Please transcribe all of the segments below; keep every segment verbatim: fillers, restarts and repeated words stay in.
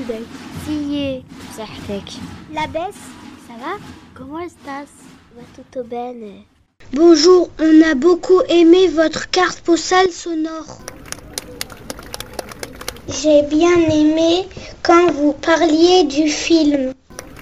today. Sì, صحتك. لاباس. Ça va? Comment estás? Va tutto bene. Bonjour, on a beaucoup aimé votre carte postale sonore. J'ai bien aimé quand vous parliez du film.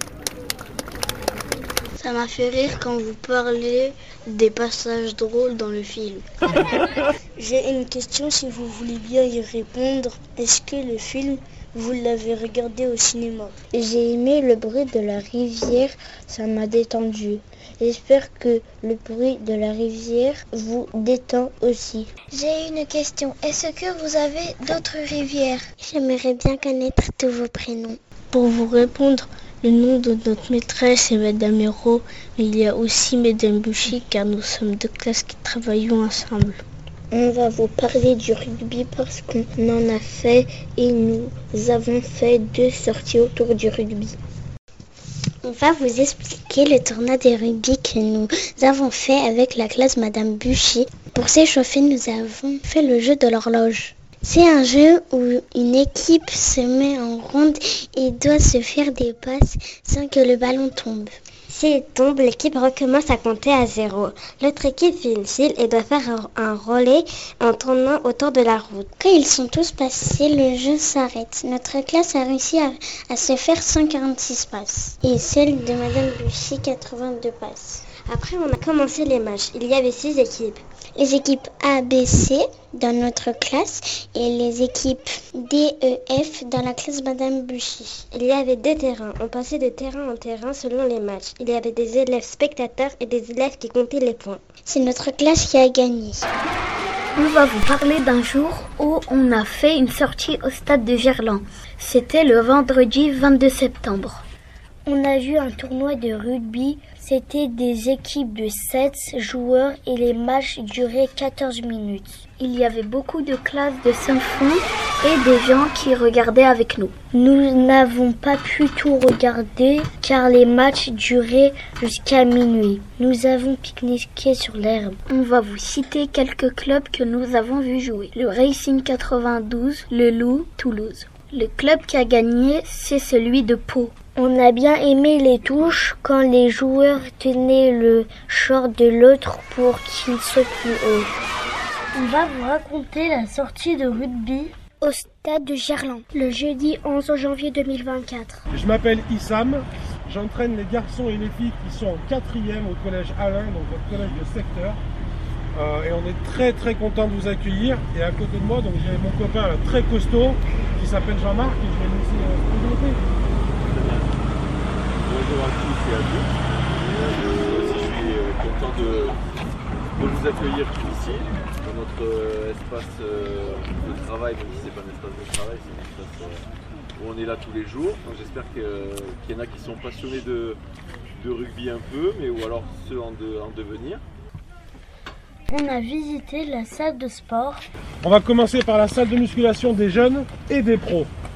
Ça m'a fait rire quand vous parlez des passages drôles dans le film. J'ai une question si vous voulez bien y répondre. Est-ce que le film, vous l'avez regardé au cinéma? J'ai aimé le bruit de la rivière, ça m'a détendu. J'espère que le bruit de la rivière vous détend aussi. J'ai une question. Est-ce que vous avez d'autres rivières? J'aimerais bien connaître tous vos prénoms. Pour vous répondre, le nom de notre maîtresse est Madame Hérault, mais il y a aussi Madame Buchy car nous sommes deux classes qui travaillons ensemble. On va vous parler du rugby parce qu'on en a fait et nous avons fait deux sorties autour du rugby. On va vous expliquer le tournoi de rugby que nous avons fait avec la classe Madame Buchy. Pour s'échauffer, nous avons fait le jeu de l'horloge. C'est un jeu où une équipe se met en ronde et doit se faire des passes sans que le ballon tombe. S'il tombe, l'équipe recommence à compter à zéro. L'autre équipe fait une file et doit faire un relais en tournant autour de la route. Quand ils sont tous passés, le jeu s'arrête. Notre classe a réussi à, à se faire cent quarante-six passes et celle de Madame Buchy quatre-vingt-deux passes. Après, on a commencé les matchs. Il y avait six équipes. Les équipes A, B, C dans notre classe et les équipes D, E, F dans la classe Madame Buchy. Il y avait deux terrains. On passait de terrain en terrain selon les matchs. Il y avait des élèves spectateurs et des élèves qui comptaient les points. C'est notre classe qui a gagné. On va vous parler d'un jour où on a fait une sortie au stade de Gerland. C'était le vendredi vingt-deux septembre. On a vu un tournoi de rugby. C'était des équipes de sept joueurs et les matchs duraient quatorze minutes. Il y avait beaucoup de classes de Saint-Fond et des gens qui regardaient avec nous. Nous n'avons pas pu tout regarder car les matchs duraient jusqu'à minuit. Nous avons pique-niqué sur l'herbe. On va vous citer quelques clubs que nous avons vu jouer. Le Racing quatre-vingt-douze, le Loup, Toulouse. Le club qui a gagné, c'est celui de Pau. On a bien aimé les touches quand les joueurs tenaient le short de l'autre pour qu'il soit plus haut. On va vous raconter la sortie de rugby au stade de Gerland, le jeudi onze janvier deux mille vingt-quatre. Je m'appelle Issam, j'entraîne les garçons et les filles qui sont en quatrième au collège Alain, donc au collège de secteur. Euh, et on est très très content de vous accueillir. Et à côté de moi, donc j'ai mon copain là, très costaud qui s'appelle Jean-Marc et je vais le laisser euh, présenter. Bonjour à tous et à toutes. Euh, je suis euh, content de, de vous accueillir ici, dans notre euh, espace euh, de travail, même si ce n'est pas un espace de travail, c'est un espace euh, où on est là tous les jours. Donc j'espère que, euh, qu'il y en a qui sont passionnés de, de rugby un peu, mais ou alors ceux en, de, en devenir. On a visité la salle de sport. On va commencer par la salle de musculation des jeunes et des pros. Ok ?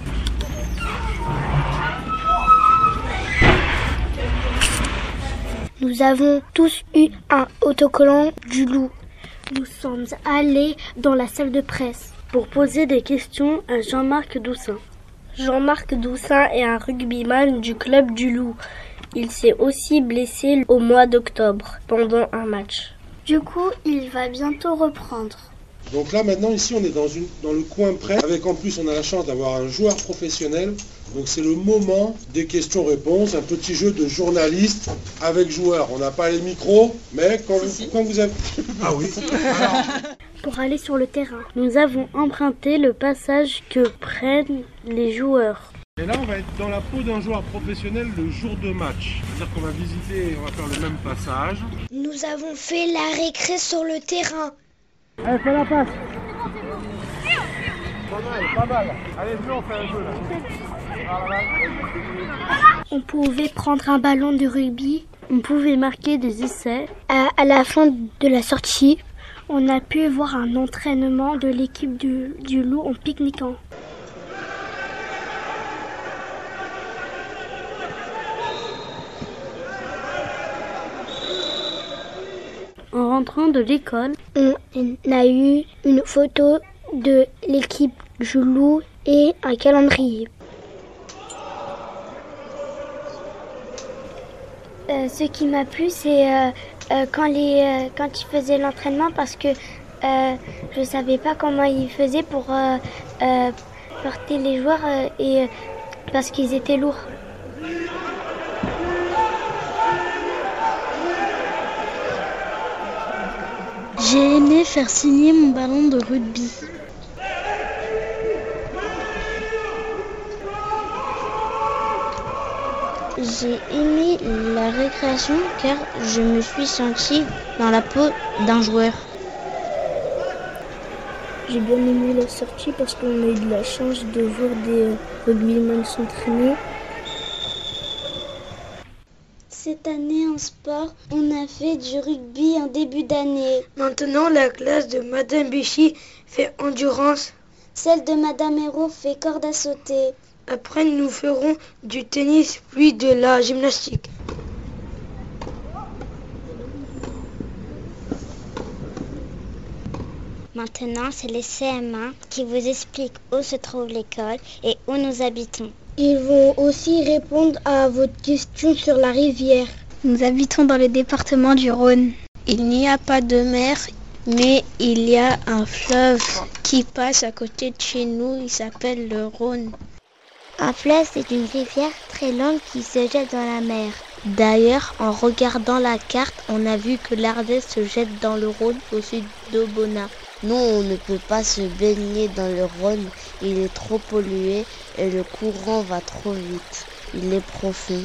Nous avons tous eu un autocollant du loup. Nous sommes allés dans la salle de presse pour poser des questions à Jean-Marc Doussin. Jean-Marc Doussin est un rugbyman du club du Loup. Il s'est aussi blessé au mois d'octobre pendant un match. Du coup, il va bientôt reprendre. Donc là maintenant ici on est dans, une, dans le coin près, avec en plus on a la chance d'avoir un joueur professionnel. Donc c'est le moment des questions-réponses, un petit jeu de journaliste avec joueur. On n'a pas les micros, mais quand, si, vous, si. quand vous avez... Ah oui. Alors... Pour aller sur le terrain, nous avons emprunté le passage que prennent les joueurs. Et là on va être dans la peau d'un joueur professionnel le jour de match. C'est-à-dire qu'on va visiter et on va faire le même passage. Nous avons fait la récré sur le terrain. Allez, fais la passe. Pas mal, pas mal. Allez, viens, on fait un jeu là. On pouvait prendre un ballon de rugby. On pouvait marquer des essais. À, à la fin de la sortie, on a pu voir un entraînement de l'équipe du, du Loup en pique-niquant. En rentrant de l'école, on a eu une photo de l'équipe du Loup et un calendrier. Euh, ce qui m'a plu, c'est euh, euh, quand, les, euh, quand ils faisaient l'entraînement parce que euh, je ne savais pas comment ils faisaient pour euh, euh, porter les joueurs euh, et euh, parce qu'ils étaient lourds. J'ai aimé faire signer mon ballon de rugby. J'ai aimé la récréation car je me suis sentie dans la peau d'un joueur. J'ai bien aimé la sortie parce qu'on a eu de la chance de voir des rugbymen s'entraîner. Cette année en sport, on a fait du rugby en début d'année. Maintenant, la classe de Madame Buchy fait endurance. Celle de Madame Hérault fait corde à sauter. Après, nous ferons du tennis puis de la gymnastique. Maintenant, c'est les C M un qui vous expliquent où se trouve l'école et où nous habitons. Ils vont aussi répondre à votre question sur la rivière. Nous habitons dans le département du Rhône. Il n'y a pas de mer, mais il y a un fleuve qui passe à côté de chez nous. Il s'appelle le Rhône. Un fleuve, c'est une rivière très longue qui se jette dans la mer. D'ailleurs, en regardant la carte, on a vu que l'Ardèche se jette dans le Rhône au sud d'Aubenas. Nous, on ne peut pas se baigner dans le Rhône, il est trop pollué et le courant va trop vite. Il est profond.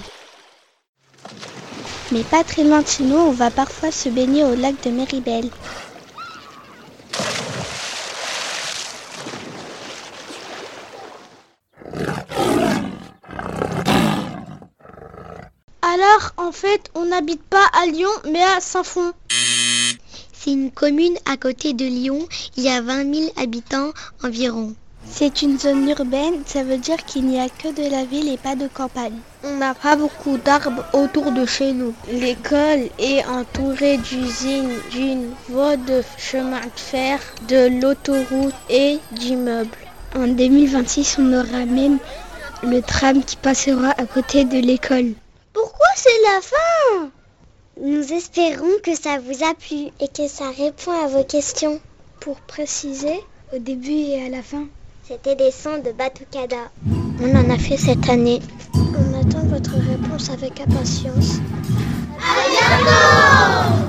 Mais pas très loin de chez nous, on va parfois se baigner au lac de Méribel. Alors, en fait, on n'habite pas à Lyon, mais à Saint-Fond. C'est une commune à côté de Lyon, il y a vingt mille habitants environ. C'est une zone urbaine, ça veut dire qu'il n'y a que de la ville et pas de campagne. On n'a pas beaucoup d'arbres autour de chez nous. L'école est entourée d'usines, d'une voie de chemin de fer, de l'autoroute et d'immeubles. En deux mille vingt-six, on aura même le tram qui passera à côté de l'école. Pourquoi c'est la fin ? Nous espérons que ça vous a plu et que ça répond à vos questions. Pour préciser, au début et à la fin, c'était des sons de Batucada. On en a fait cette année. On attend votre réponse avec impatience. À bientôt!